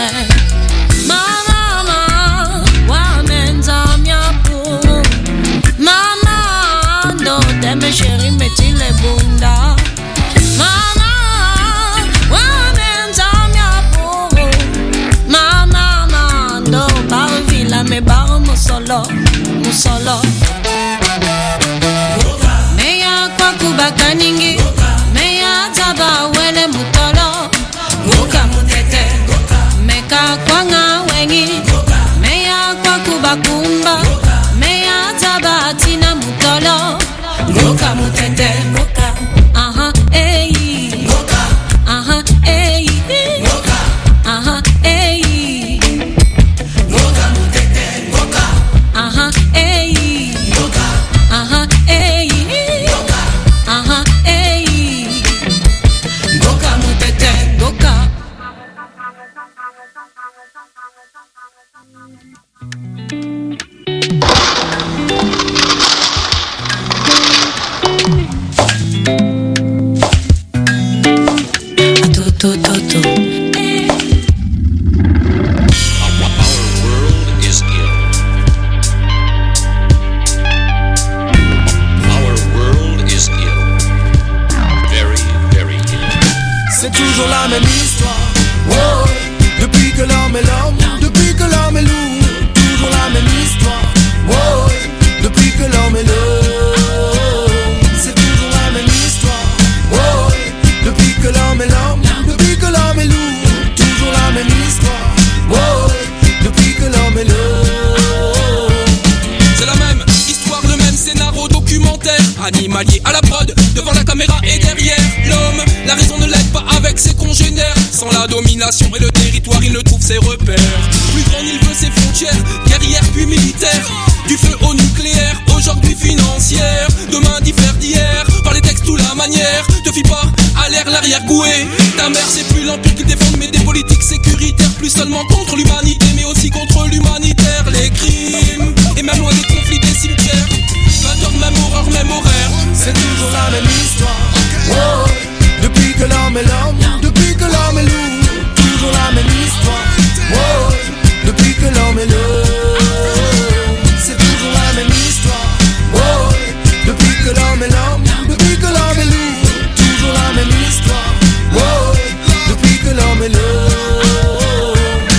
Mama wamenza miapu. Mama ndo tembe sheri metile bunda. Mama wamenza miapu. Mama ndo bar villa me bar musolo. Meya kwa kubakaningi. Meya taba wele mutolo. Goka mutete. Meka kwa nga wengi. Meya kwa kubakumba. Meya taba tina mutolo. Goka mutete. Aha, eyi. Aha, eyi. Aha, eyi. Aha, eyi. Aha, eyi. Aha, eyi. Goka mutete, goka. To. C'est toujours la même histoire. Oh, depuis que l'homme est l'homme, depuis que l'homme est loup, toujours la même histoire. Oh, depuis que l'homme est l'homme, c'est toujours la même histoire. Oh, depuis que l'homme est l'homme, depuis que l'homme est loup, toujours la même histoire. Oh, depuis que l'homme est l'homme. C'est la même histoire, le même scénario documentaire. Animalier à la prod, devant la caméra et derrière l'homme. La raison ne l'aide pas avec ses congénères. Sans la domination et le territoire, il ne trouve ses repères. Plus grand, il veut ses frontières, guerrière puis militaire. Du feu au nucléaire, aujourd'hui financière. Demain diffère d'hier, par les textes ou la manière. Te fie pas à l'air, l'arrière-goué. Ta mère c'est plus l'empire qu'ils défendent, mais des politiques sécuritaires. Plus seulement contre l'humanité, mais aussi contre l'humanitaire. Les crimes, et même loin des conflits des cimetières. 20h, même horreur, même horaire. C'est toujours la même histoire. Oh, depuis que l'homme est l'homme, depuis que l'homme est loup, toujours la même histoire. Oh, depuis que l'homme est l'homme, c'est toujours la même histoire. Oh, depuis que l'homme est l'homme, depuis que l'homme est loup, toujours la même histoire. Oh, depuis que l'homme est l'homme.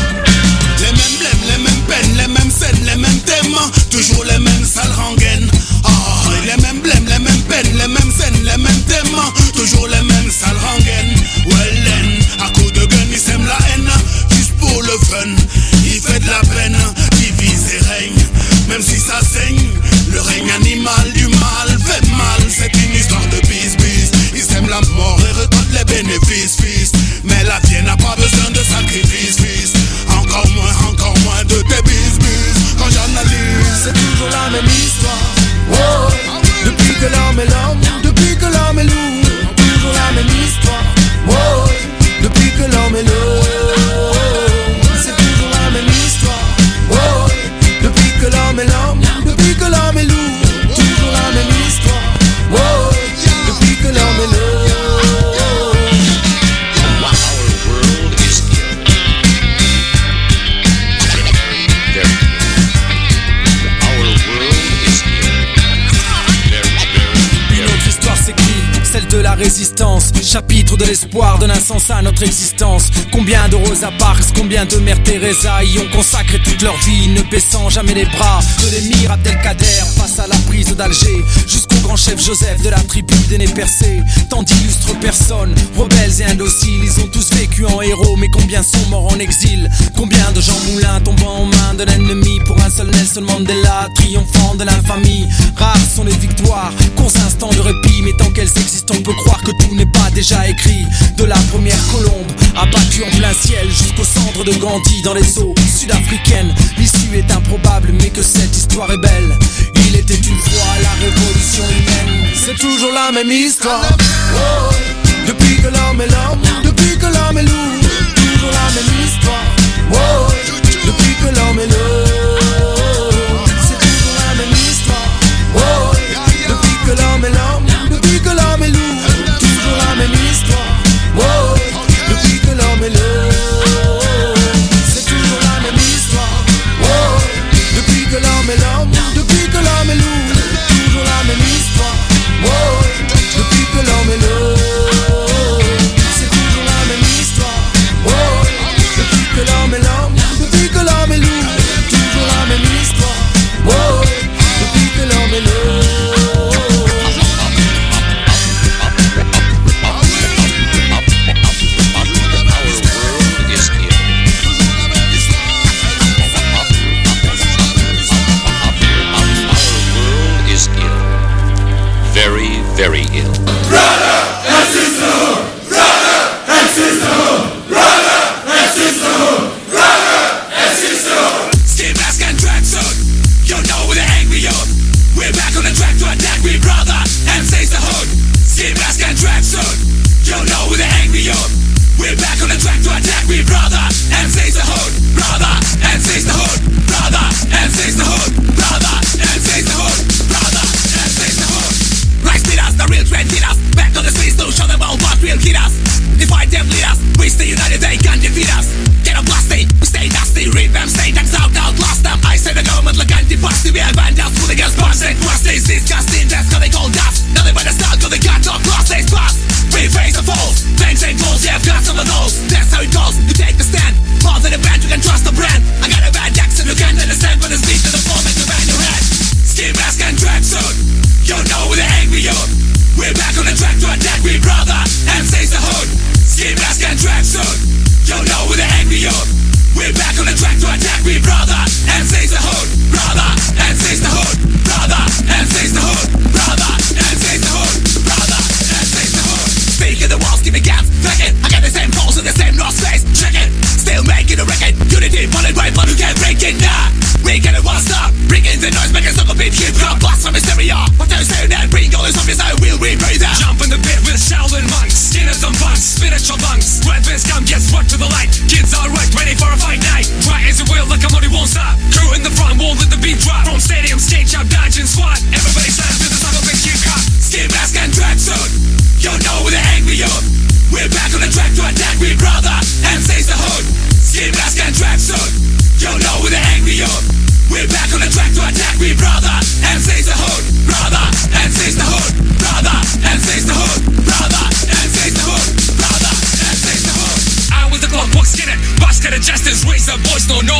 Les mêmes blèmes, les mêmes peines, les mêmes scènes, les mêmes thèmes, toujours les mêmes sales rengaines. Ah, les mêmes blèmes, les mêmes peines, les mêmes scènes, les mêmes thèmes, toujours les mêmes sales rengaines. Wellen, à coup de gun, il sème la haine, juste pour le fun. Il fait de la peine, divise et règne, même si ça saigne. Le règne animal du mal fait mal, c'est une histoire de bis-bis. Il sème la mort et récolte les bénéfices, fils. Mais la vie n'a pas besoin de sacrifice, fils. Encore moins de tes bis-bis. Quand j'analyse, c'est toujours la même histoire. Oh, depuis que l'homme est l'homme, depuis que l'homme est loup, toujours la même histoire. Oh, depuis que l'homme est l'homme, c'est toujours la même histoire. Oh, depuis que l'homme est l'homme, depuis que l'homme est loup, toujours la même histoire. Oh, depuis que l'homme est l'homme. Celle de la résistance, chapitre de l'espoir donne un sens à notre existence. Combien de Rosa Parks, combien de Mère Teresa y ont consacré toute leur vie, ne baissant jamais les bras. De l'émir Abdelkader face à la prise d'Alger, jusqu'au grand chef Joseph de la tribu des nez percés. Tant d'illustres personnes, rebelles et indociles, ils ont tous vécu en héros, mais combien sont morts en exil? Combien de Jean Moulin tombant en main de l'ennemi pour un seul Nelson Mandela, triomphant de l'infamie? Rares sont les victoires, qu'aux instants de répit, mais tant qu'elles existent, on peut croire que tout n'est pas déjà écrit. De la première colombe abattue en plein ciel jusqu'au cendres de Gandhi dans les eaux sud-africaines, l'issue est improbable, mais que cette histoire est belle. Il était une fois la révolution humaine. C'est toujours la même histoire. Oh, depuis que l'homme est l'homme, depuis que l'homme est loup, toujours la même histoire. Oh, depuis que l'homme est l'homme, c'est toujours la même histoire. Oh, depuis que l'homme est l'homme, depuis que l'homme est loup, toujours la même histoire. Oh, depuis que l'homme est l'homme,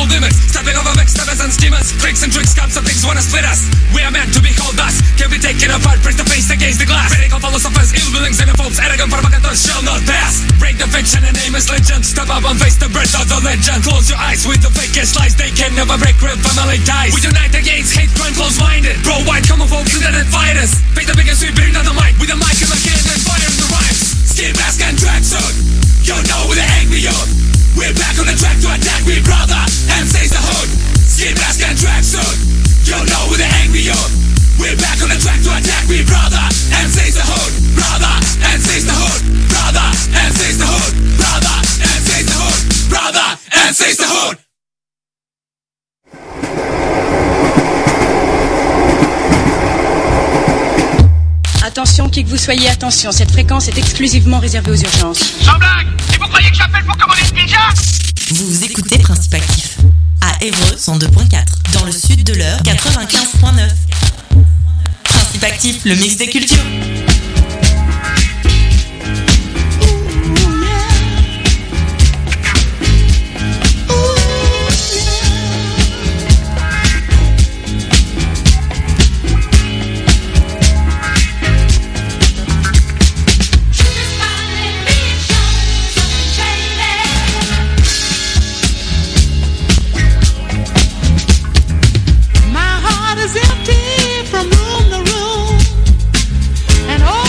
limits. Stepping over backstabbers and schemers. Tricks and tricks, scams and things wanna split us. We are meant to be called us. Can be taken apart, press the face against the glass. Radical philosophers, ill buildings, xenophobes, arrogant provocateurs shall not pass. Break the fiction and name is legend. Step up and face the birth of the legend. Close your eyes with the fakest lies. They can never break real family ties. We unite against hate crime, close-minded. Pro-white, homophobes, internet fighters. Face the biggest sweep, bring down the mic with a mic in the can and fire in the rhymes. Skin mask and tracksuit. You know we're the angry youth. We're back on the track to attack me, brother, and seize the hood. Skin mask and tracksuit. You know we're the angry youth. We're back on the track to attack me, brother, and seize the hood, brother, and seize the hood, brother, and seize the hood, brother, and seize the hood, brother, and seize the hood. Attention, qui que vous soyez, attention, cette fréquence est exclusivement réservée aux urgences. Sans blague! Et vous croyez que j'appelle pour commander une pizza? Vous écoutez Principe Actif à Évreux 102.4, dans le sud de l'Eure 95.9. Principe Actif, le mix des cultures. Empty from room to room, and all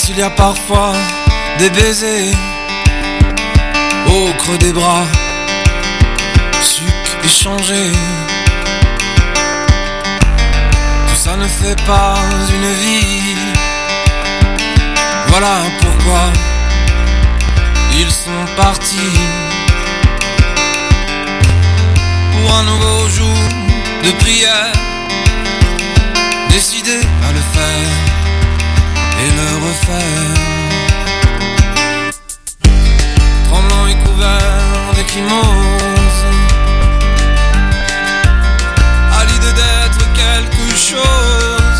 il y a parfois des baisers au creux des bras, suc échangé. Tout ça ne fait pas une vie. Voilà pourquoi ils sont partis pour un nouveau jour de prière, décidé à le faire et le refaire. Tremblant et couvert d'échymose, à l'idée d'être quelque chose,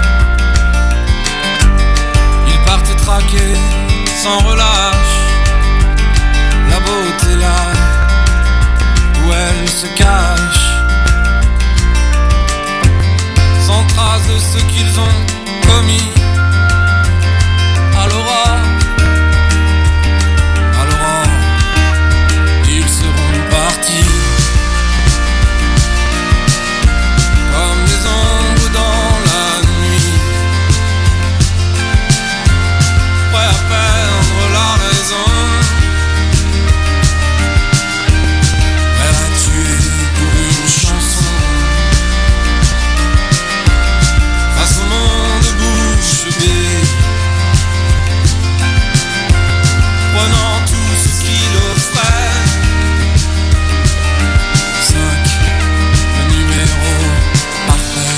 ils partent traquer sans relâche la beauté là où elle se cache, sans trace de ce qu'ils ont commis. À l'aurore, ils seront partis comme des ombres dans la nuit, prêts à perdre la raison, prêts à tuer pour une chanson, face au monde bouche bée, prenant tout ce qu'il offrait. 5, le numéro parfait.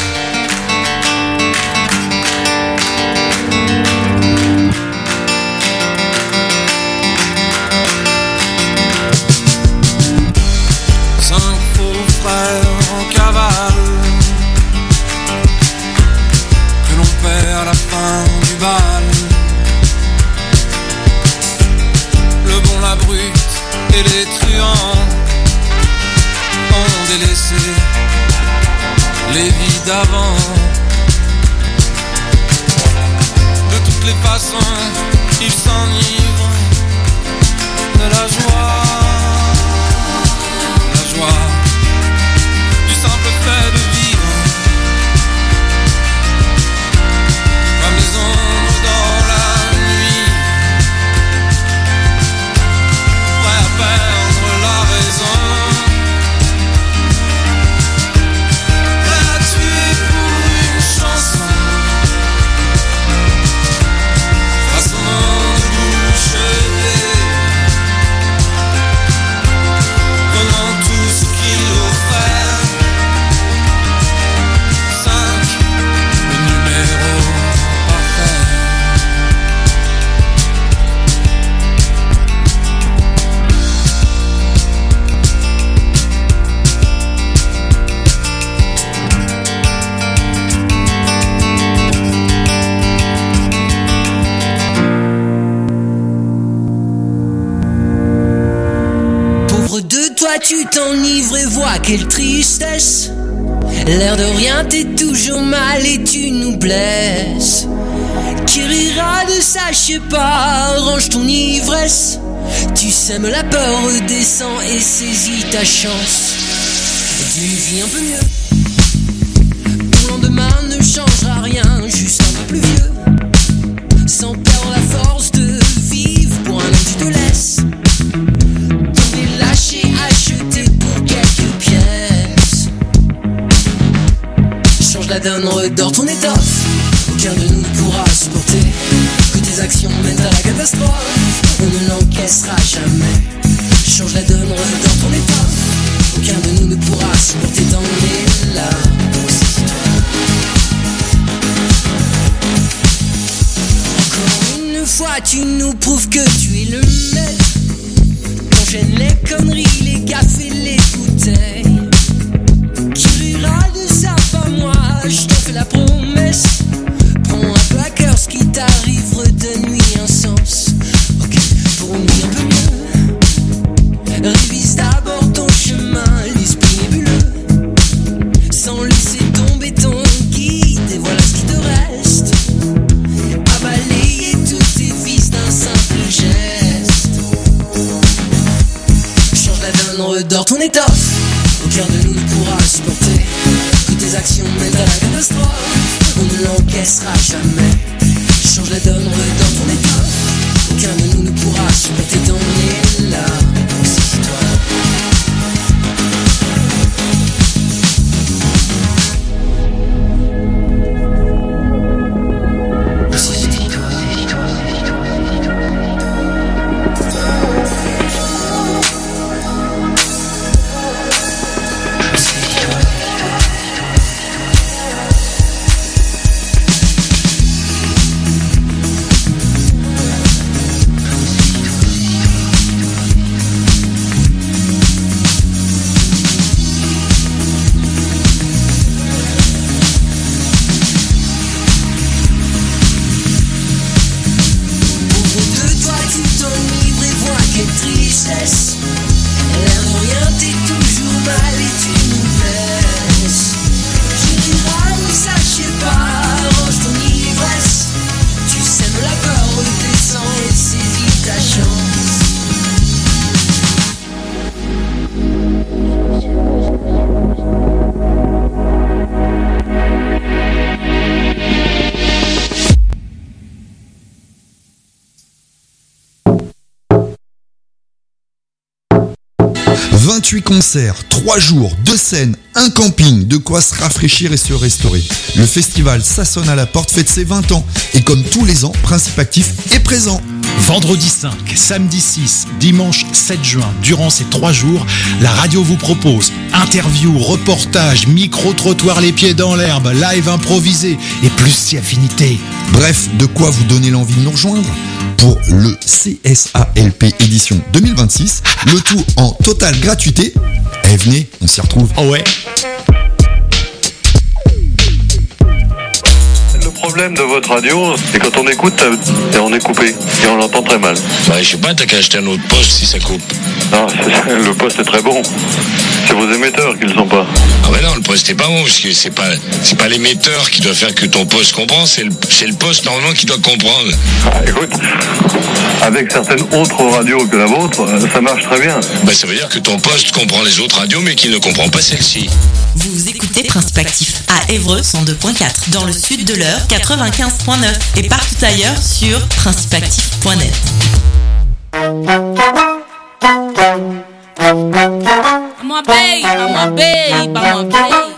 Cinq faux frères en cavale que l'on perd à la fin du bal. Le bon, la brute et les truands ont délaissé les vies d'avant. De toutes les façons, ils s'enivrent de la joie du simple fait de vivre, comme les ombres dans la nuit, prêts à perdre la raison, prêts à tuer pour une chanson, face au monde bouche bée, prenant tout ce qu'il offrait. 5, le numéro parfait. Pauvre de toi, tu t'enivres et vois quelle tristesse. L'air de rien, t'es toujours mal et tu nous blesses. Qui rira de ça, je sais pas, range ton ivresse. Tu sèmes la peur, redescends et saisis ta chance d'une vie un peu mieux. Ton lendemain ne changera rien, juste un peu plus vieux. Sans perdre la force de vivre, pour un an tu te laisses. T'en es lâché, acheté pour quelques pièces. Change la donne, redors ton étoffe. Aucun de nous ne pourra supporter que tes actions mènent à la catastrophe. On ne l'encaissera jamais. Change la donne, redors ton étoffe. Aucun de nous ne pourra supporter dans les larmes. Encore une fois, tu nous prouves que tu es le maître. T'enchaînes les conneries, les gaffes et les bouteilles. Qui rira de ça, pas moi, je t'en fais la promesse. Prends un peu à cœur ce qui t'arrive, redonne-lui un sens. Ok, pour une vie un peu mieux, révise d'abord ton chemin, l'esprit nébuleux, sans laisser tomber ton guide, et voilà ce qui te reste. À balayer tous tes vices d'un simple geste. Change la donne, redors ton étoffe. Aucun de nous ne pourra supporter que tes actions mènent à la catastrophe. On ne l'encaissera jamais. Change la donne, on est dans ton état. Aucun de nous ne pourra s'embêter dans les larmes. Saisis-toi. Concerts, 3 jours, 2 scènes, un camping, de quoi se rafraîchir et se restaurer. Le festival Ça sonne à la porte fête ses 20 ans et comme tous les ans, Principe Actif est présent. Vendredi 5, samedi 6, dimanche 7 juin, durant ces 3 jours, la radio vous propose interviews, reportages, micro-trottoirs les pieds dans l'herbe, live improvisé et plus si affinité. Bref, de quoi vous donner l'envie de nous rejoindre pour le CSALP édition 2026, le tout en totale gratuité. Eh venez, on s'y retrouve. Oh ouais. Le problème de votre radio, c'est quand on écoute et on est coupé et on l'entend très mal. Ouais, je sais pas, t'as qu'à acheter un autre poste si ça coupe. Non, le poste est très bon. C'est vos émetteurs qui le sont pas. Ah ouais non, le poste est pas bon parce que c'est pas l'émetteur qui doit faire que ton poste comprend, c'est le poste normalement qui doit comprendre. Ah, écoute, avec certaines autres radios que la vôtre, ça marche très bien. Bah ça veut dire que ton poste comprend les autres radios mais qu'il ne comprend pas celle-ci. Vous écoutez Principe Actif à Évreux 102.4, dans le sud de l'Eure 95.9 et partout ailleurs sur principeactif.net. I'm a babe, I'm a babe, I'm a babe.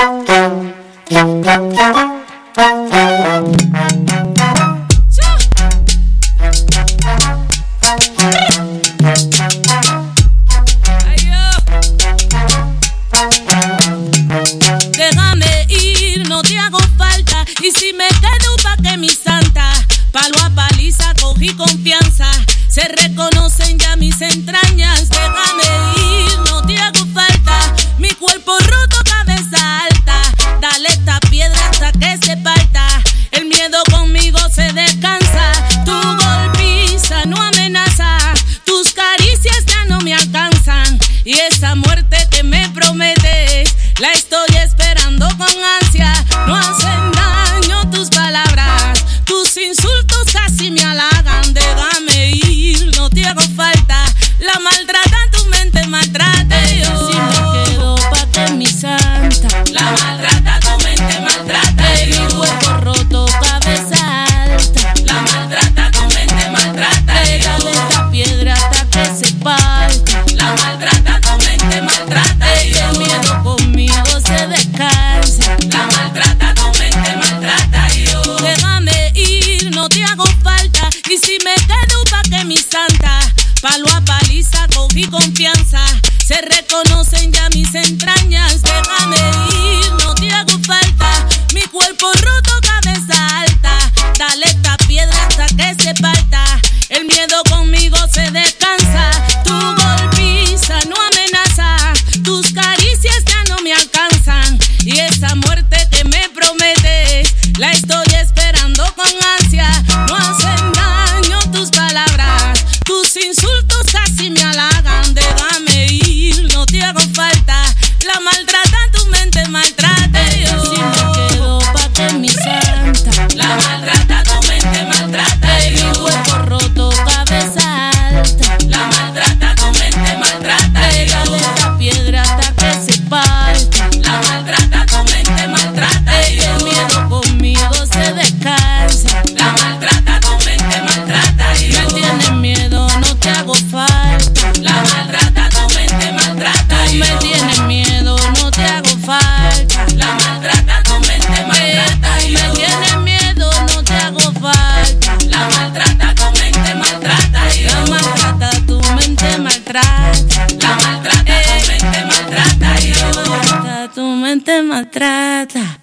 Déjame ir, no te hago falta. Y si me quedo pa' que mi santa palo a paliza, cogí confianza. Se reconocen ya mis entrañas. Déjame ir, no te hago falta. Mi cuerpo roto, cabeza alta. Dale esta piedra hasta que se parta. El miedo conmigo se descansa. Tu golpiza no amenaza. Tus caricias ya no me alcanzan. Y esa muerte que me prometes la estoy esperando con ansia. No hacen daño tus palabras. Tus insultos casi me halagan. Déjame ir, no te hago falta. La maltrata, tu mente maltrata. Yo si me quedo pa' que mi santa. La maltrata, tu mente maltrata. Mi cuerpo roto, cabeza alta. La maltrata, tu mente maltrata. Dale esta piedra hasta que se parta. La maltrata, tu mente maltrata. El miedo conmigo se descansa. La maltrata, tu mente maltrata. Déjame ir, no te hago falta. Y si me quedo pa' que mi santa palo a paliza, cogí confianza. Se reconocen ya mis entrañas. Déjame ir, no te hago falta. Mi cuerpo roto, cabeza alta. Dale esta piedra hasta que se parta. El miedo conmigo se descansa. Tu golpiza no amenaza. Tus caricias ya no me alcanzan. Y esa muerte que me prometes la estoy esperando con ansia. No hacen daño tus palabras. Tus insultos casi me halagan. Déjame ir, no te hago falta. La ta ta.